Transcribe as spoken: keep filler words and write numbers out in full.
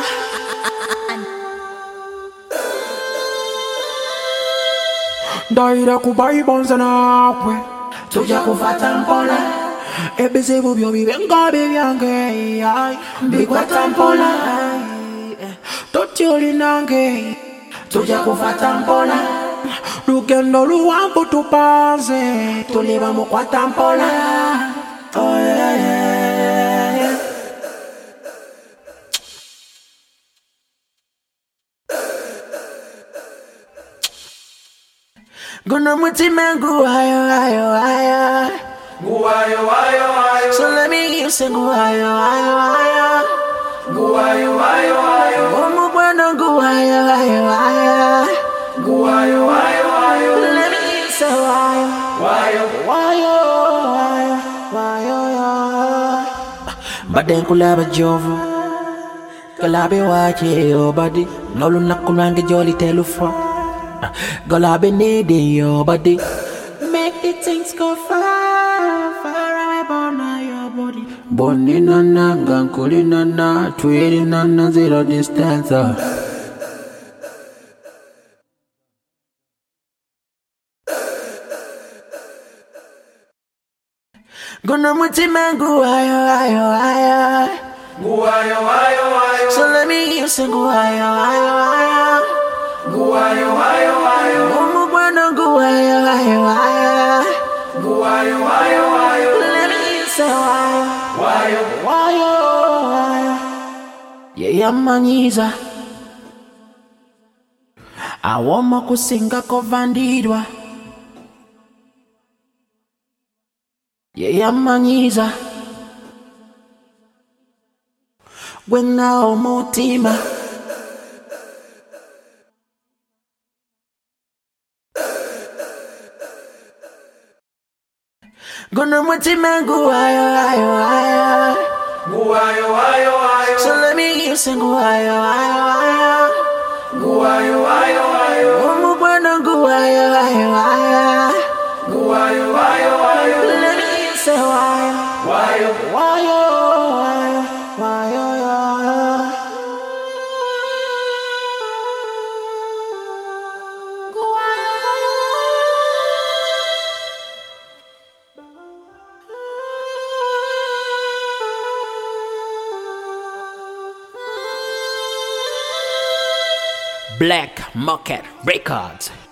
Daira kubai bonza na kwe tuja kufata mpola ebizibu byo bibenga bibyange bikwata mpola totyoli nange tuja kufata mpola lugendo luwanvu tupanze tuliba mukwata mpola. Oh yeah, yeah, yeah. Gonna mutima guayo ayo ayo guayo ayo ayo. So let me hear you say guayo ayo ayo guayo ayo ayo. Omo bueno guayo ayo ayo guayo ayo ayo. Let me hear you say wayo wayo wayo wayo wayo. Baden kulaba jovo kalabe wache yo body nolu nakulange jolly telufa. Girl, I've been needing your body. Make the things go far, far away, burn your body. Boni nana, gankuli nana, twirly nana, zero distance. Gonna muti mango, ayo, ayo, ayo. Guayo, ayo, ayo. So let me hear you sing, ayo, ayo, ayo. Guayo, ayo, ayo. Omo bueno guayo, ayo, ayo. Guayo, ayo, ayo. Let me hear you say wayo, wayo, wayo, wayo. Yeah, manyiza. Awoma kusinga kovandirwa. Yeah, manyiza. Gwena omutima. Gonna mutima guayo ayo ayo guayo ayo ayo. So let me hear you sing guayo ayo ayo guayo ayo ayo. Omo bueno guayo ayo ayo guayo ayo ayo. Let me hear you say wayo wayo wayo wayo wayo wayo. Black Market Records.